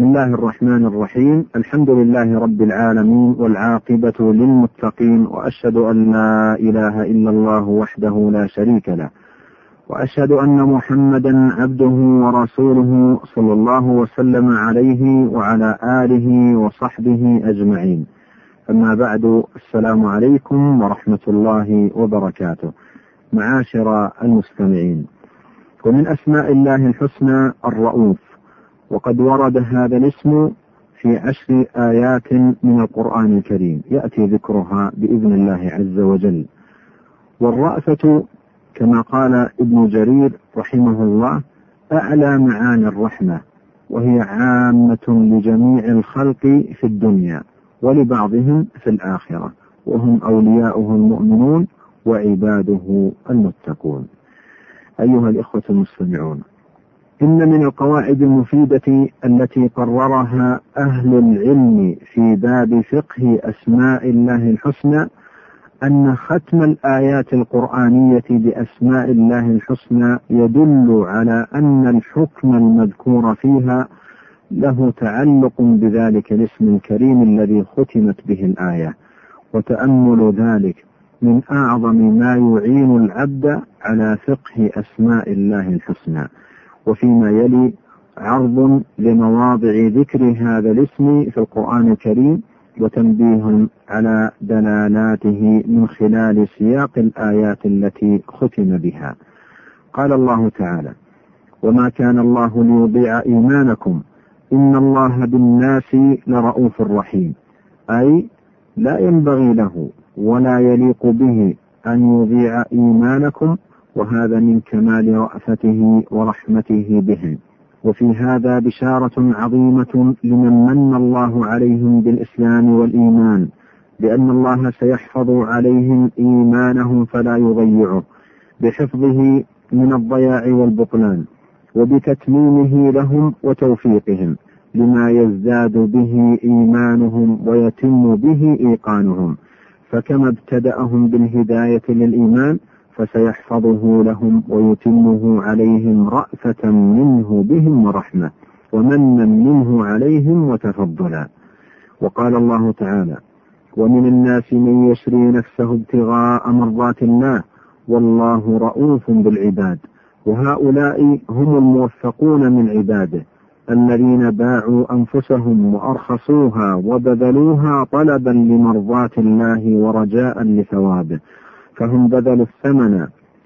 بسم الله الرحمن الرحيم. الحمد لله رب العالمين، والعاقبة للمتقين، وأشهد أن لا إله إلا الله وحده لا شريك له، وأشهد أن محمدا عبده ورسوله صلى الله وسلم عليه وعلى آله وصحبه أجمعين. أما بعد، السلام عليكم ورحمة الله وبركاته. معاشر المستمعين، ومن أسماء الله الحسنى الرؤوف، وقد ورد هذا الاسم في 10 آيات من القرآن الكريم يأتي ذكرها بإذن الله عز وجل. والرأفة كما قال ابن جرير رحمه الله أعلى معاني الرحمة، وهي عامة لجميع الخلق في الدنيا ولبعضهم في الآخرة، وهم أولياؤه المؤمنون وعباده المتقون. أيها الإخوة المستمعون، إن من القواعد المفيدة التي قررها أهل العلم في باب فقه أسماء الله الحسنى أن ختم الآيات القرآنية بأسماء الله الحسنى يدل على أن الحكم المذكور فيها له تعلق بذلك الاسم الكريم الذي ختمت به الآية، وتأمل ذلك من أعظم ما يعين العبد على فقه أسماء الله الحسنى. وفيما يلي عرض لمواضع ذكر هذا الاسم في القرآن الكريم، وتنبيه على دلالاته من خلال سياق الآيات التي ختم بها. قال الله تعالى: وما كان الله ليضيع إيمانكم إن الله بالناس لرؤوف رحيم، أي لا ينبغي له ولا يليق به أن يضيع إيمانكم، وهذا من كمال رأفته ورحمته بهم. وفي هذا بشارة عظيمة لمن من الله عليهم بالإسلام والإيمان، بأن الله سيحفظ عليهم إيمانهم فلا يضيعه، بحفظه من الضياع والبطلان، وبتتميمه لهم وتوفيقهم لما يزداد به إيمانهم ويتم به إيقانهم. فكما ابتدأهم بالهداية للإيمان فسيحفظه لهم ويتمه عليهم رأفة منه بهم ورحمة، ومنا منه عليهم وتفضلا. وقال الله تعالى: ومن الناس من يشري نفسه ابتغاء مرضات الله والله رؤوف بالعباد. وهؤلاء هم الموفقون من عباده الذين باعوا أنفسهم وأرخصوها وبذلوها طلبا لمرضات الله ورجاء لثوابه، فهم بذلوا الثمن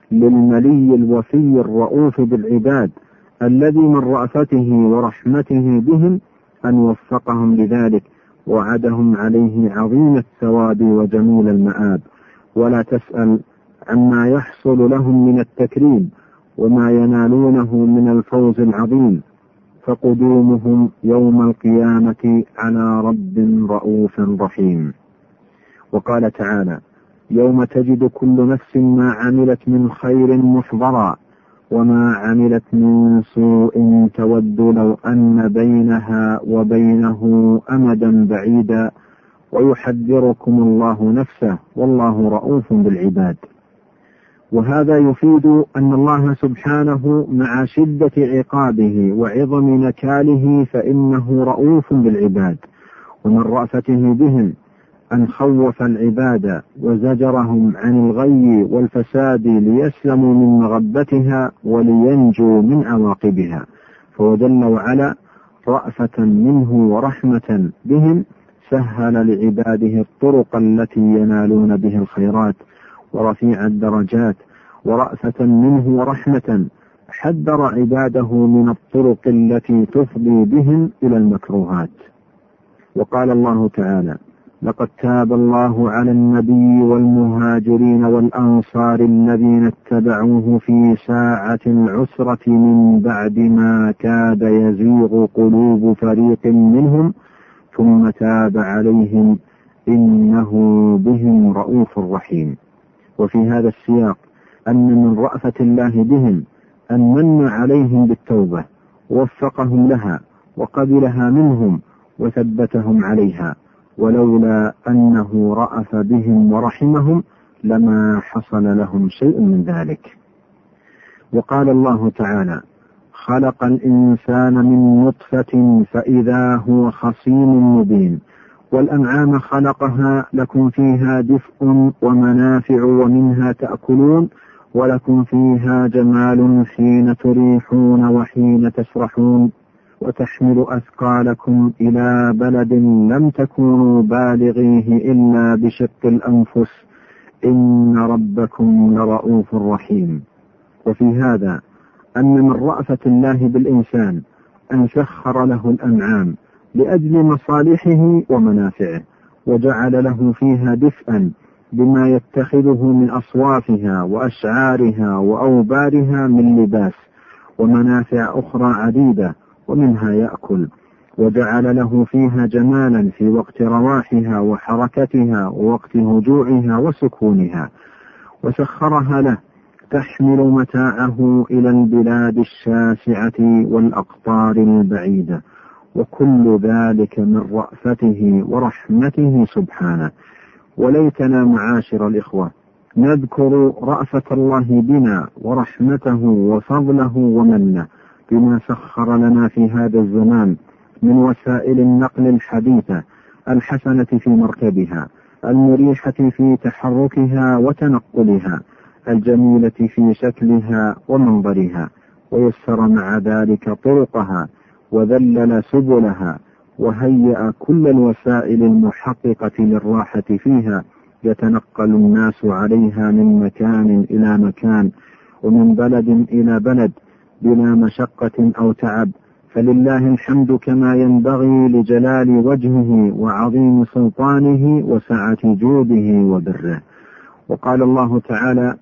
للملي الوفي الرؤوف بالعباد الذي من رأفته ورحمته بهم أن وفقهم لذلك، وعدهم عليه عظيم الثواب وجميل المآب. ولا تسأل عما يحصل لهم من التكريم وما ينالونه من الفوز العظيم، فقدومهم يوم القيامة على رب رؤوف رحيم. وقال تعالى: يوم تجد كل نفس ما عملت من خير محضرا وما عملت من سوء تود لو أن بينها وبينه أمدا بعيدا ويحذركم الله نفسه والله رؤوف بالعباد. وهذا يفيد أن الله سبحانه مع شدة عقابه وعظم نكاله فإنه رؤوف بالعباد، ومن رأفته بهم أن خوف العباد وزجرهم عن الغي والفساد ليسلموا من مغبتها ولينجوا من عواقبها. فهو جل وعلا رأفة منه ورحمة بهم سهل لعباده الطرق التي ينالون به الخيرات ورفيع الدرجات، ورأفة منه ورحمة حذر عباده من الطرق التي تفضي بهم إلى المكروهات. وقال الله تعالى: لقد تاب الله على النبي والمهاجرين والأنصار الذين اتبعوه في ساعة العسرة من بعد ما كاد يزيغ قلوب فريق منهم ثم تاب عليهم إنه بهم رؤوف رحيم. وفي هذا السياق أن من رأفة الله بهم أن من عليهم بالتوبة ووفقهم لها وقبلها منهم وثبتهم عليها، ولولا أنه رأف بهم ورحمهم لما حصل لهم شيء من ذلك. وقال الله تعالى: خلق الإنسان من نطفة فإذا هو خصيم مبين. والأنعام خلقها لكم فيها دفء ومنافع ومنها تأكلون ولكم فيها جمال حين تريحون وحين تسرحون وتحمل أثقالكم إلى بلد لم تكونوا بالغيه إلا بشق الأنفس إن ربكم لرؤوف رحيم. وفي هذا أن من رأفة الله بالإنسان أن سخر له الأنعام لأجل مصالحه ومنافعه، وجعل له فيها دفئا بما يتخذه من أصوافها وأشعارها وأوبارها من لباس ومنافع أخرى عديدة ومنها يأكل، وجعل له فيها جمالا في وقت رواحها وحركتها ووقت هجوعها وسكونها، وسخرها له تحمل متاعه إلى البلاد الشاسعة والأقطار البعيدة، وكل ذلك من رأفته ورحمته سبحانه. وليتنا معاشر الإخوة نذكر رأفة الله بنا ورحمته وفضله ومنه بما سخر لنا في هذا الزمان من وسائل النقل الحديثة الحسنة في مركبها، المريحة في تحركها وتنقلها، الجميلة في شكلها ومنظرها، ويسر مع ذلك طرقها وذلل سبلها، وهيأ كل الوسائل المحققة للراحة فيها، يتنقل الناس عليها من مكان إلى مكان ومن بلد إلى بلد بلا مشقة أو تعب، فلله الحمد كما ينبغي لجلال وجهه وعظيم سلطانه وسعة جوده وبره. وقال الله تعالى: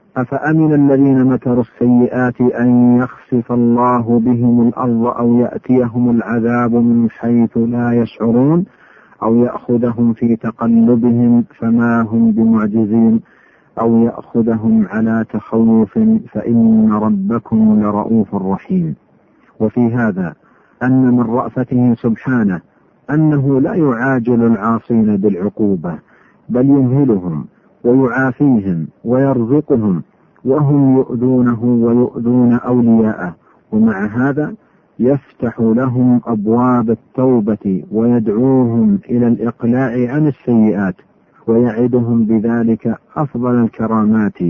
أفأمن الذين مكروا السيئات أن يخسف الله بهم الأرض أو يأتيهم العذاب من حيث لا يشعرون أو يأخذهم في تقلبهم فما هم بمعجزين أو يأخذهم على تخوف فإن ربكم لرؤوف رحيم. وفي هذا أن من رأفته سبحانه أنه لا يعاجل العاصين بالعقوبة، بل يمهلهم ويعافيهم ويرزقهم وهم يؤذونه ويؤذون أولياءه، ومع هذا يفتح لهم أبواب التوبة ويدعوهم إلى الإقلاع عن السيئات، ويعدهم بذلك أفضل الكرامات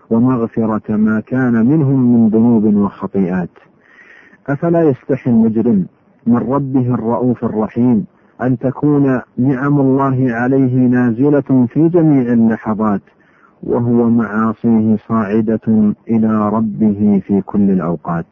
ومغفرة ما كان منهم من ذنوب وخطيئات. أفلا يستحي المجرم من ربه الرؤوف الرحيم أن تكون نعم الله عليه نازلة في جميع اللحظات، وهو معاصيه صاعدة إلى ربه في كل الأوقات.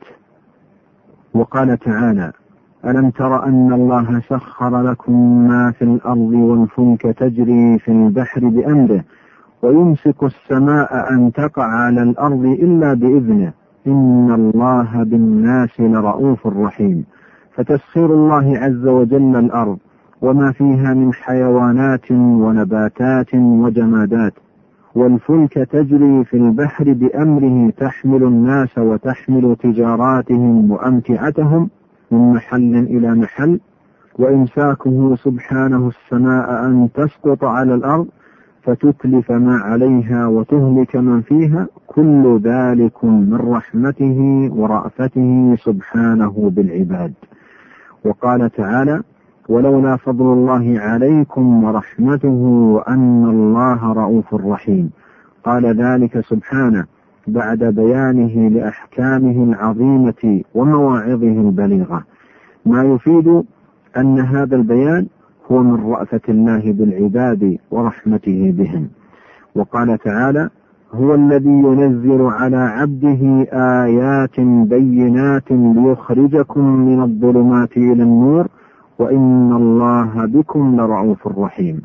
وقال تعالى: ألم تر أن الله سخر لكم ما في الأرض والفلك تجري في البحر بأمره ويمسك السماء أن تقع على الأرض إلا بإذنه إن الله بالناس لرؤوف رحيم. فتسخير الله عز وجل الأرض وما فيها من حيوانات ونباتات وجمادات، والفلك تجري في البحر بأمره تحمل الناس وتحمل تجاراتهم وأمتعتهم من محل إلى محل، وإمساكه سبحانه السماء أن تسقط على الأرض فتتلف ما عليها وتهلك من فيها، كل ذلك من رحمته ورأفته سبحانه بالعباد. وقال تعالى: ولولا فضل الله عليكم ورحمته وأن الله رؤوف رحيم. قال ذلك سبحانه بعد بيانه لأحكامه العظيمة ومواعظه البليغة، ما يفيد أن هذا البيان هو من رأفة الله بالعباد ورحمته بهم. وقال تعالى: هو الذي ينزل على عبده آيات بينات ليخرجكم من الظلمات إلى النور وإن الله بكم لرؤوف رحيم.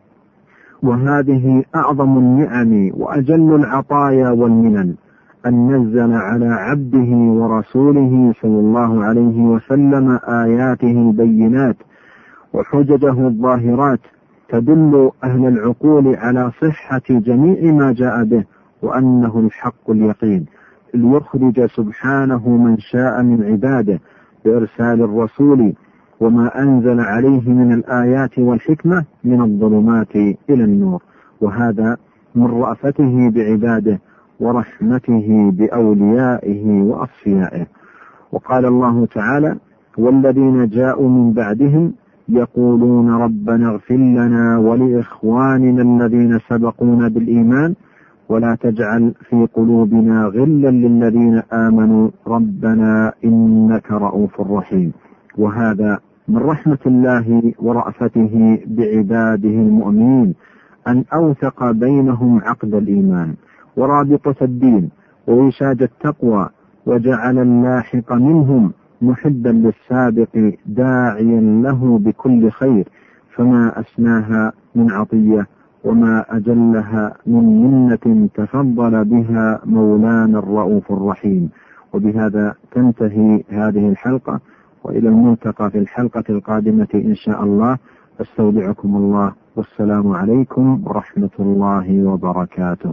وهذه أعظم النعم وأجل العطايا والمنن، أن نزل على عبده ورسوله صلى الله عليه وسلم آياته البينات وحججه الظاهرات تدل أهل العقول على صحة جميع ما جاء به وأنه الحق اليقين، ليخرج سبحانه من شاء من عباده بإرسال الرسول وما أنزل عليه من الآيات والحكمة من الظلمات إلى النور. وهذا من رأفته بعباده ورحمته بأوليائه وأصفيائه. وقال الله تعالى: والذين جاءوا من بعدهم يقولون ربنا اغفر لنا ولإخواننا الذين سبقونا بالإيمان ولا تجعل في قلوبنا غلا للذين آمنوا ربنا إنك رؤوف رحيم. وهذا من رحمة الله ورأفته بعباده المؤمنين أن أوثق بينهم عقد الإيمان ورابطة الدين ووشاج التقوى، وجعل اللاحق منهم محبا للسابق داعيا له بكل خير، فما أسناها من عطية وما أجلها من منة تفضل بها مولانا الرؤوف الرحيم. وبهذا تنتهي هذه الحلقة، وإلى الملتقى في الحلقة القادمة إن شاء الله. أستودعكم الله، والسلام عليكم ورحمة الله وبركاته.